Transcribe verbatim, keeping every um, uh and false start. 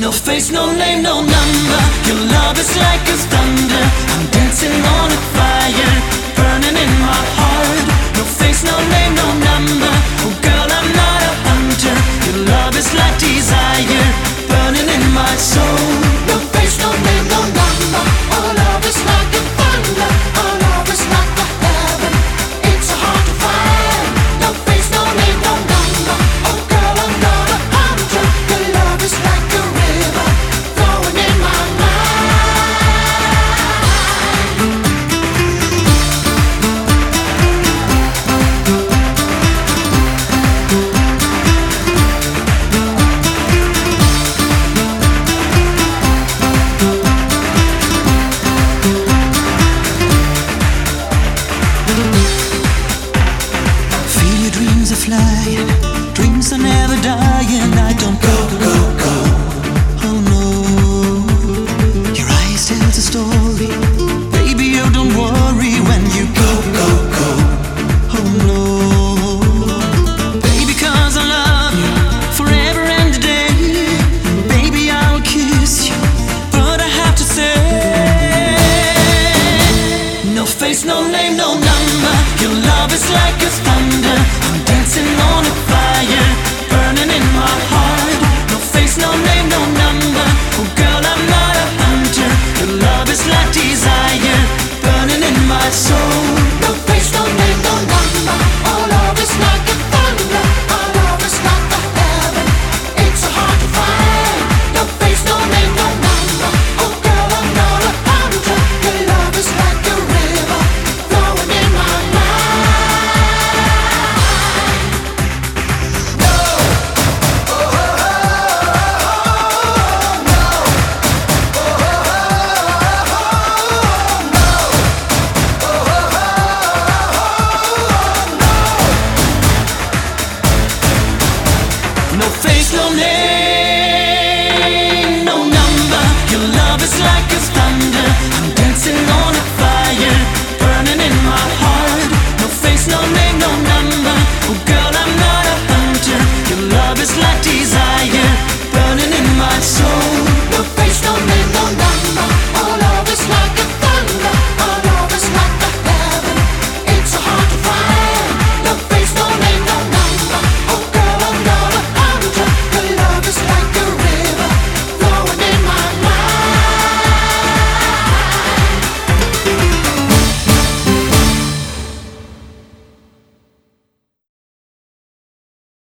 No face, no name, no number. Your love is like a thunder. I'm dancing on a fire, burning in my heart. No face, no name, no number. Oh girl, I'm not a hunter. Your love is like desire, burning in my soul. No face, no name, no number. Our love is like a thunder. Our love is like a heaven. It's so hard to find. No face, no name, no number. Oh girl, I'm not a hunter. Your love is like a river flowing in my Feel your dreams are flying, dreams are never dying. I don't go, go, go. Oh no, your eyes tell the story. Baby, you don't worry when you go, go, go. Oh no, baby, 'cause I love you forever and a day. Baby, I'll kiss you, but I have to say, no face, no name, no number. Your love is like a thunder. I'm dancing on a fire, burning in my heart. No face, no name, no number. Oh girl, I'm not a hunter. Your love is like desire, burning in my soul. No face, no name, no number. Our love is like a thunder. Our love is like a heaven. It's so hard to find. No face, no name, no number. Oh girl, I'm not a hunter. Your love is like a river flowing in my no face, no name.